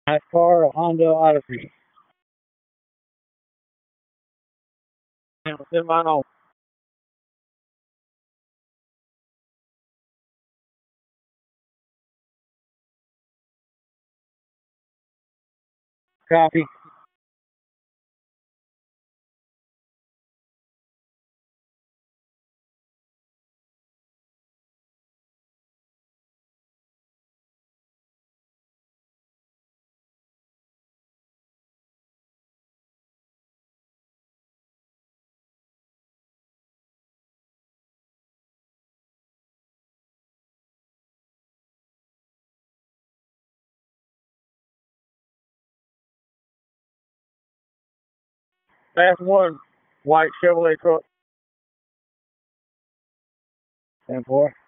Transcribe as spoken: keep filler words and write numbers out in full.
Nice car, a Honda Odyssey. And within my own copy. Class one, white Chevrolet truck. ten four.